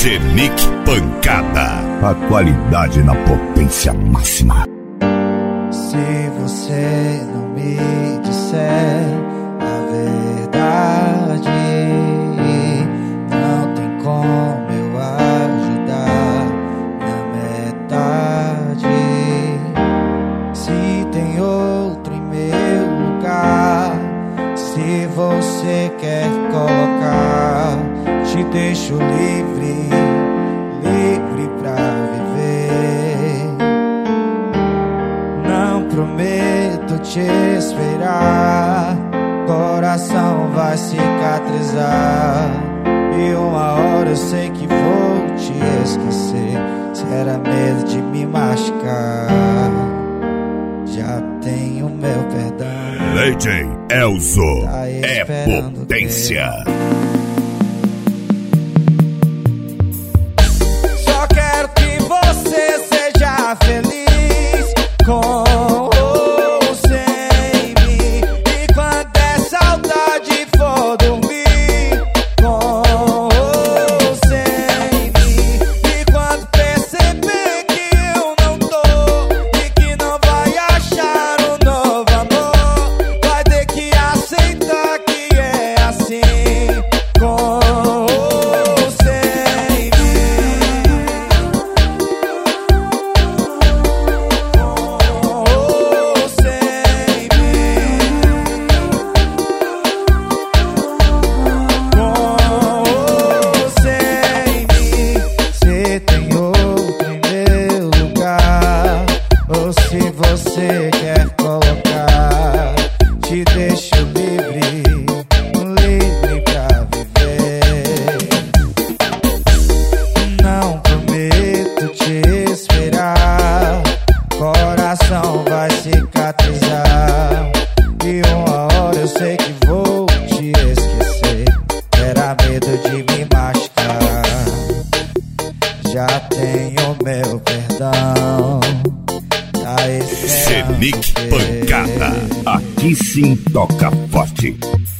Senic Pancada. A qualidade na potência máxima. Se você não me disser a verdade, não tem como eu ajudar na metade. Se tem outro em meu lugar, se você quer colocar, te deixo livre, livre pra viver. Não prometo te esperar, coração vai cicatrizar, e uma hora eu sei que vou te esquecer. Se era medo de me machucar, já tenho meu perdão. Lady Elzo Tá é esperando potência. Só quero que você seja feliz com ou sem mim. E quando é saudade for dormir com ou sem mim. E quando perceber que eu não tô e que não vai achar um novo amor, vai ter que aceitar que é assim, com ou sem mim. Com ou sem mim. Com ou sem mim. Se tem outro em meu lugar, ou se você quer colocar, te deixo livre, livre pra viver. Não prometo te esperar, coração vai cicatrizar, e uma hora eu sei que vou te esquecer. Era medo de me machucar, já tenho meu perdão. Tá esperando Senic o quê? Pancada. Aqui sim toca forte.